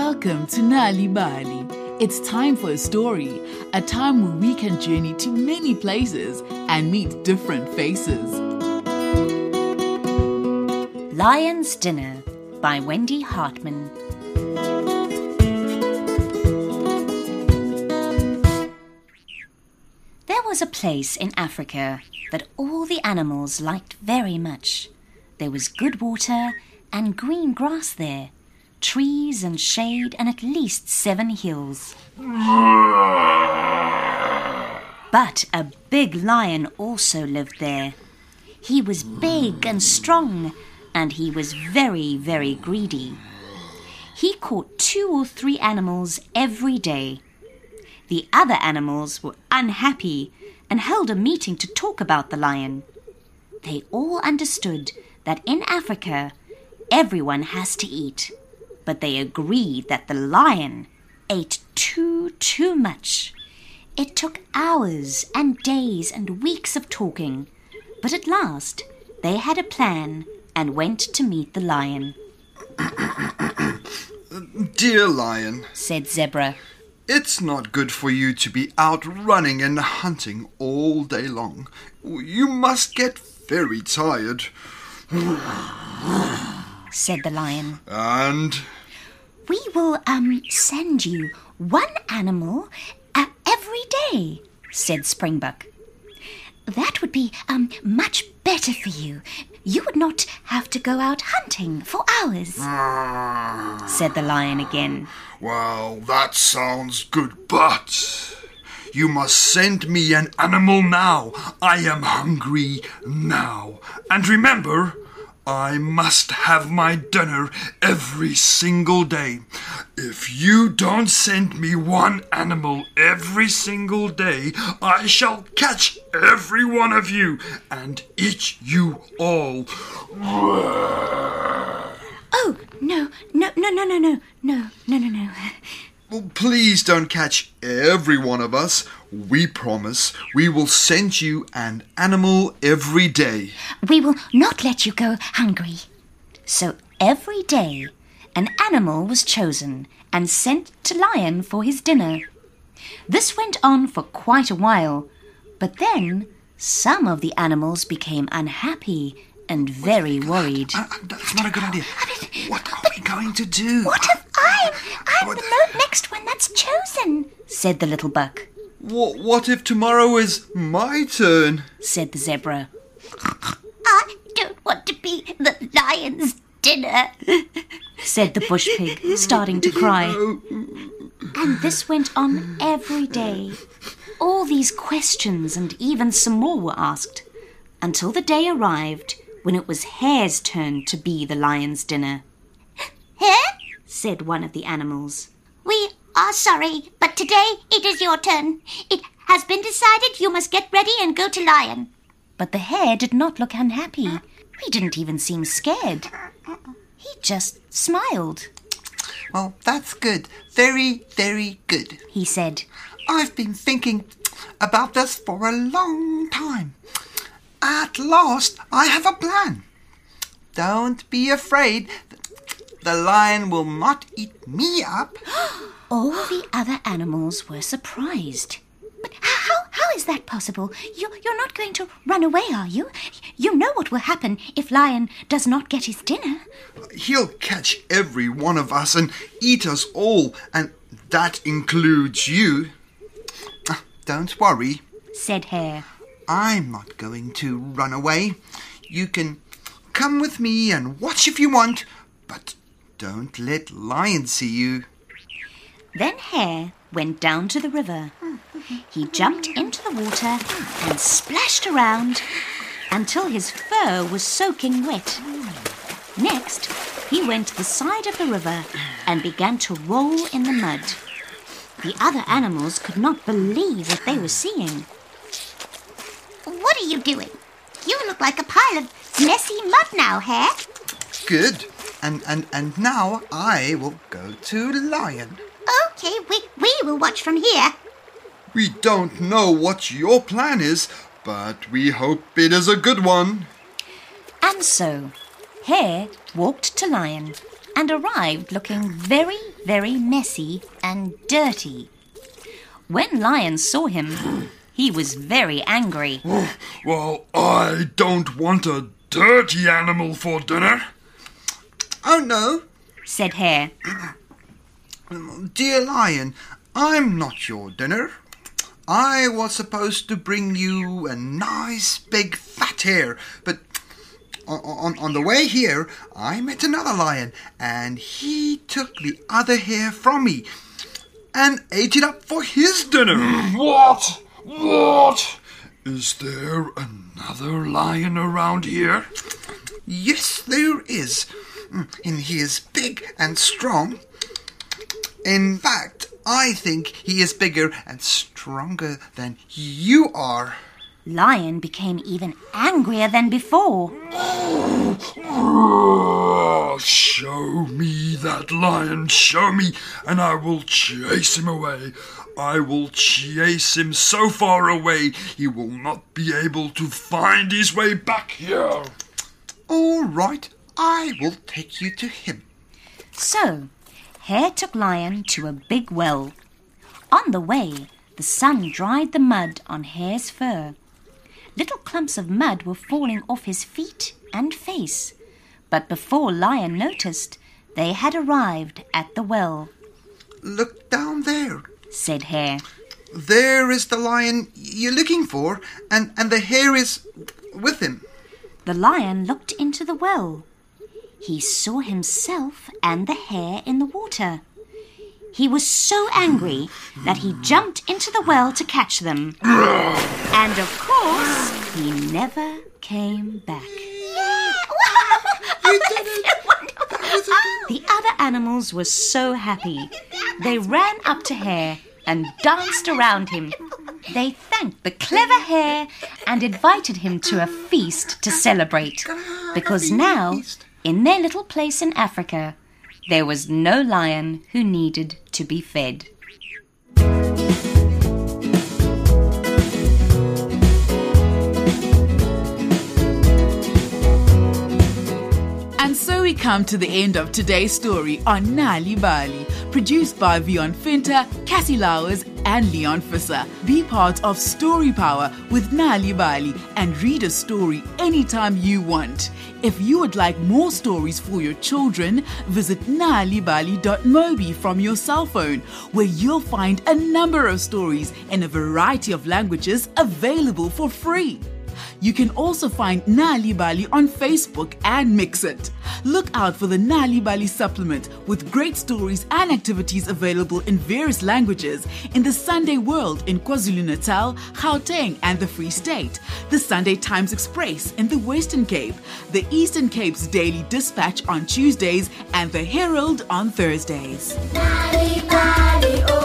Welcome to Nali Bali. It's time for a story, a time where we can journey to many places and meet different faces. Lion's Dinner by Wendy Hartman. There was a place in Africa that all the animals liked very much. There was good water and green grass there, trees and shade, and at least 7 hills. But a big lion also lived there. He was big and strong, and he was very, very greedy. He caught 2 or 3 animals every day. The other animals were unhappy and held a meeting to talk about the lion. They all understood that in Africa, everyone has to eat, but they agreed that the lion ate too much. It took hours and days and weeks of talking, but at last they had a plan and went to meet the lion. Dear lion, said Zebra, it's not good for you to be out running and hunting all day long. You must get very tired. said the lion. And? We will send you 1 animal every day, said Springbuck. That would be much better for you. You would not have to go out hunting for hours, said the lion again. Well, that sounds good, but you must send me an animal now. I am hungry now. And remember, I must have my dinner every single day. If you don't send me 1 animal every single day, I shall catch every one of you and eat you all. Oh, no. Well, please don't catch every one of us. We promise we will send you an animal every day. We will not let you go hungry. So every day, an animal was chosen and sent to Lion for his dinner. This went on for quite a while, but then some of the animals became unhappy and very worried. That's not a good idea. What are we going to do? What if I'm the next one that's chosen, said the little buck. What if tomorrow is my turn? Said the zebra. I don't want to be the lion's dinner, said the bush pig, starting to cry. And this went on every day. All these questions and even some more were asked, until the day arrived when it was Hare's turn to be the lion's dinner. Hare? Said one of the animals. We are sorry, but today it is your turn. It has been decided you must get ready and go to Lion. But the hare did not look unhappy. He didn't even seem scared. He just smiled. Well, that's good. Very, very good, he said. I've been thinking about this for a long time. At last, I have a plan. Don't be afraid. The lion will not eat me up. All the other animals were surprised. But how is that possible? You're not going to run away, are you? You know what will happen if Lion does not get his dinner. He'll catch every one of us and eat us all, and that includes you. Don't worry, said Hare. I'm not going to run away. You can come with me and watch if you want, but don't let Lion see you. Then Hare went down to the river. He jumped into the water and splashed around until his fur was soaking wet. Next, he went to the side of the river and began to roll in the mud. The other animals could not believe what they were seeing. What are you doing? You look like a pile of messy mud now, Hare. Good. And now I will go to Lion. Okay, we will watch from here. We don't know what your plan is, but we hope it is a good one. And so, Hare walked to Lion, and arrived looking very, very messy and dirty. When Lion saw him, he was very angry. Well, I don't want a dirty animal for dinner. Oh no, said Hare. dear Lion, I'm not your dinner. I was supposed to bring you a nice big fat hare, but on the way here, I met another lion, and he took the other hare from me and ate it up for his dinner. What? What? Is there another lion around here? Yes, there is, and he is big and strong. In fact, I think he is bigger and stronger than you are. Lion became even angrier than before. Show me that lion, show me, and I will chase him away. I will chase him so far away he will not be able to find his way back here. All right, I will take you to him. So, Hare took Lion to a big well. On the way, the sun dried the mud on Hare's fur. Little clumps of mud were falling off his feet and face. But before Lion noticed, they had arrived at the well. Look down there, said Hare. There is the lion you're looking for, and the hare is with him. The lion looked into the well. He saw himself and the hare in the water. He was so angry that he jumped into the well to catch them. And of course, he never came back. You did it! The other animals were so happy. They ran up to Hare and danced around him. They thanked the clever hare and invited him to a feast to celebrate. Because now, in their little place in Africa, there was no lion who needed to be fed. And so we come to the end of today's story on Nali Bali, produced by Vion Finter, Cassie Lowers and Leon Fisser. Be part of Story Power with Nali Bali and read a story anytime you want. If you would like more stories for your children, visit nalibali.mobi from your cell phone, where you'll find a number of stories in a variety of languages available for free. You can also find Nali Bali on Facebook and Mixit. Look out for the Nali Bali supplement with great stories and activities available in various languages in the Sunday World in KwaZulu-Natal, Gauteng and the Free State, the Sunday Times Express in the Western Cape, the Eastern Cape's Daily Dispatch on Tuesdays and the Herald on Thursdays. Nali Bali, oh.